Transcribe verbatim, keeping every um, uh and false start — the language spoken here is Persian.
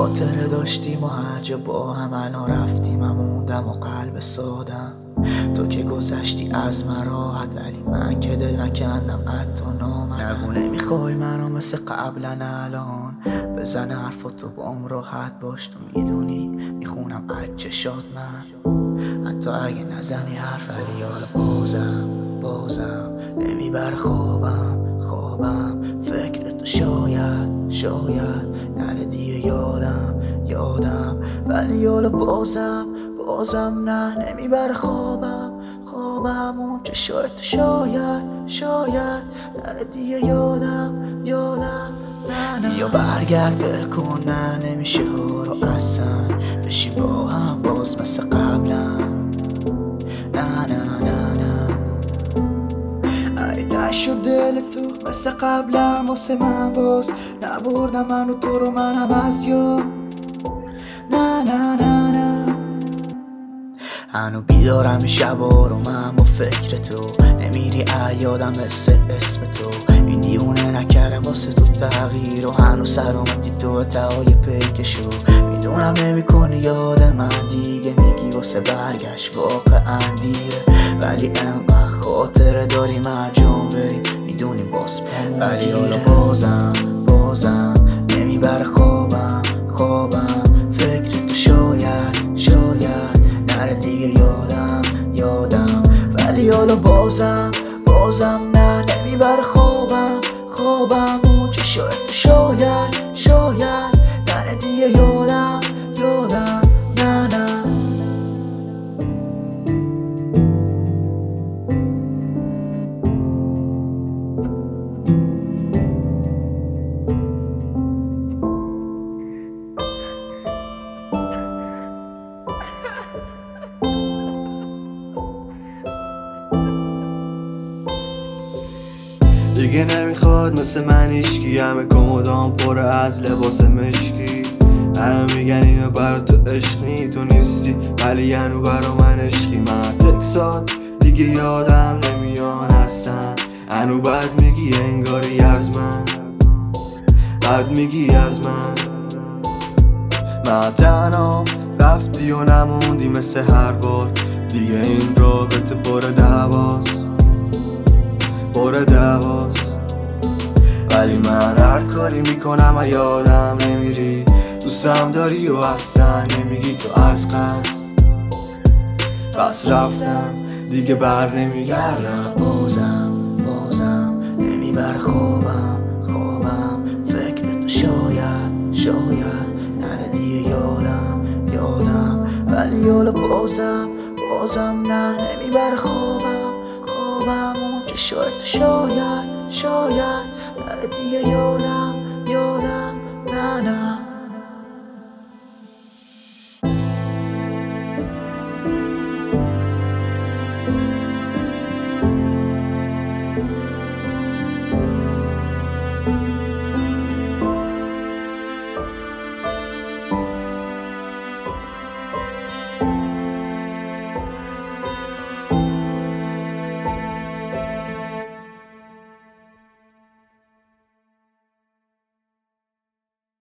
خاطره داشتیم و هر جا با هم الان رفتیم و موندم و قلب سادم. تو که گذشتی از من راحت، ولی من که دل نکندم حتی نامدم. نگو نمیخوای منو مثل قبلا الان، بزن حرفاتو با هم راحت باش. تو میدونی میخونم از چشات من، حتی اگه نزنی حرف. ولی حالا بازم بازم نمیبر خوابم خوابم فکر تو شاید شاید نره دیگه یادم یادم. ولی حالا بازم بازم نه نمیبر خوابم خوابم اون که شاید تو شاید شاید نره دیگه یادم یادم. نه نه یا برگرد ول کن، نه نمیشه ها رو اصلا بشی با هم باز مثل قبلا. نه نه نه نه ای تش شد دل تو مثل قبلا واسه من باز نبردم من و تو رو منم از یاد. نه نه نه نه هنو بیدارم شبا رو من با فکر تو، نمیری یادم مثل اسم تو. این دیونه نکره واسه تو تغییر و هنو سلامتی تو تهای پیکشو. میدونم نمی کنی یاد من دیگه، میگی واسه برگشت واقعا دیره، ولی انقدر خاطره داری مرجان بی میدونی باز پامون. ولی حالا بازم بازم نمیبر خوابم خوابم فکر تو شاید شاید نره دیگه یادم یادم. ولی حالا بازم بازم نه نمیبر خوابم خوابم اون که شاید تو شاید شاید نره دیگه یادم یادم. نه نه دیگه نمیخواد مثل من ایشکی، همه کمدام پر از لباس مشکی. همه میگن اینو برا تو عشق نی، تو نیستی ولی هنو برا من عشقی. من تکسات دیگه یادم نمیان اصلا، هنو بد میگی انگاری از من بد میگی از من. من تنها رفتی و نموندی مثل هر بار دیگه، این رابطه پر دعواست پر دعواست. ولی من هر کاری میکنم و یادم نمیری، دوستم داری و اصلا نمیگی تو از قصد. پس رفتم دیگه بر نمیگردم. بازم بازم نمیبر خوابم خوابم فکر تو شاید شاید نره دیگه یادم یادم. ولی حالا بازم بازم نه نمیبر خوابم خوابم اون که شاید تو شاید شاید نره دیگه یادم یادم. نه نه